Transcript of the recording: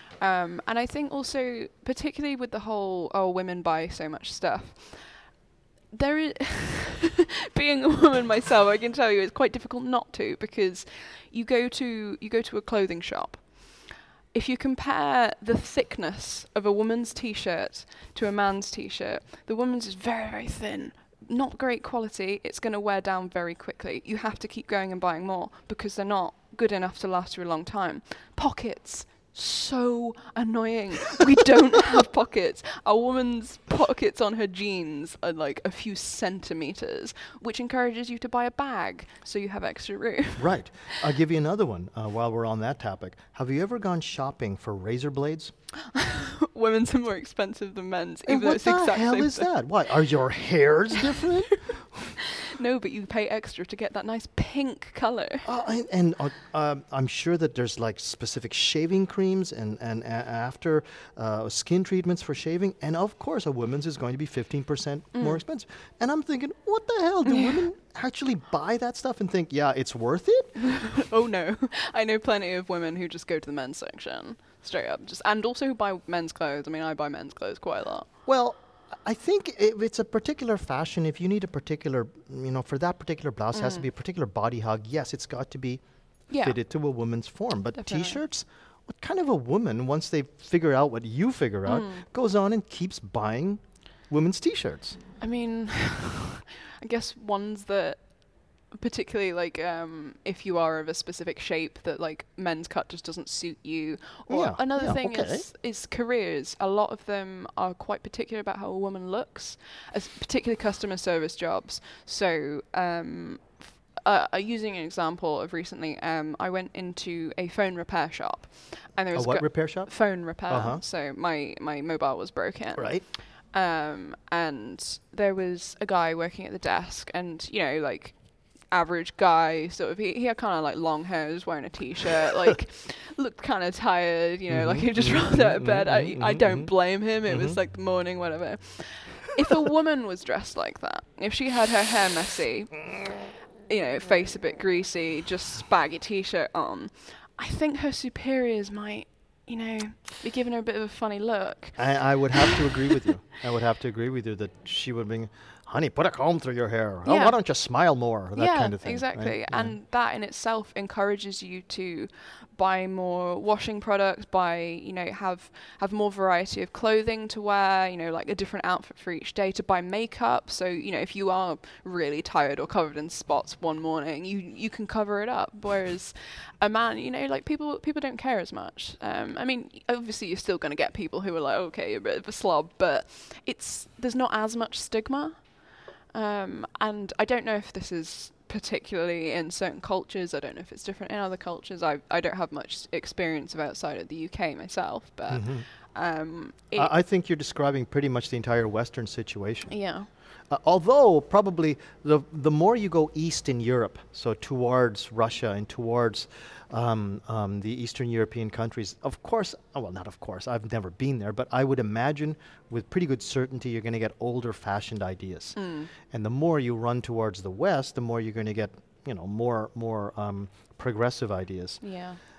And I think also, particularly with the whole, oh, women buy so much stuff, there is, being a woman myself, I can tell you it's quite difficult not to, because you go to a clothing shop. If you compare the thickness of a woman's t-shirt to a man's t-shirt, the woman's is very, very thin. Not great quality, it's going to wear down very quickly. You have to keep going and buying more because they're not good enough to last you a long time. Pockets, so annoying. We don't have pockets. A woman's pockets on her jeans are like a few centimeters, which encourages you to buy a bag so you have extra room. Right. I'll give you another one while we're on that topic. Have you ever gone shopping for razor blades? Women's are more expensive than men's, And even though what it's the the exact hell same is thing. that? Why? Are your hairs different? No, but you pay extra to get that nice pink color. I'm sure that there's like specific shaving creams and after skin treatments for shaving. And of course, a woman's is going to be 15% more expensive. And I'm thinking, what the hell? Do women actually buy that stuff and think, yeah, it's worth it? Oh no, I know plenty of women who just go to the men's section straight up, and also who buy men's clothes. I mean, I buy men's clothes quite a lot. Well, I think if it's a particular fashion, if you need a particular, for that particular blouse, it has to be a particular body hug. Yes, it's got to be Yeah, fitted to a woman's form. But definitely. T-shirts, what kind of a woman, once they figure out what you figure out, goes on and keeps buying women's T-shirts? I mean, I guess ones that particularly like if you are of a specific shape that like men's cut just doesn't suit you, or Yeah, another yeah, thing okay. is careers. A lot of them are quite particular about how a woman looks, as particularly customer service jobs. So using an example of recently, I went into a phone repair shop, and there A was what repair shop? phone repair. Uh-huh. So my mobile was broken. Right. And there was a guy working at the desk, and like average guy sort of, he had kind of like long hair, was wearing a t-shirt, like looked kind of tired, like he just rolled out of bed. I don't blame him. It was like the morning, whatever. If a woman was dressed like that, if she had her hair messy, face a bit greasy, just baggy t-shirt on, I think her superiors might be giving her a bit of a funny look. I would have to agree with you. I would have to agree with you that she would be, honey, put a comb through your hair. Oh, Yeah. why don't you smile more? That Yeah, kind of thing. exactly. Right? And that in itself encourages you to buy more washing products, have more variety of clothing to wear, like a different outfit for each day, to buy makeup. So, if you are really tired or covered in spots one morning, you can cover it up. Whereas a man, like people don't care as much. I mean, obviously you're still going to get people who are like, okay, you're a bit of a slob, but there's not as much stigma. And I don't know if this is particularly in certain cultures. I don't know if it's different in other cultures. I don't have much experience of outside of the UK myself, but I think you're describing pretty much the entire Western situation. yeah. Although probably the more you go east in Europe, so towards Russia and towards the Eastern European countries, of course, well, not of course, I've never been there, but I would imagine with pretty good certainty you're going to get older fashioned ideas. And the more you run towards the West, the more you're going to get, more progressive ideas. Yeah.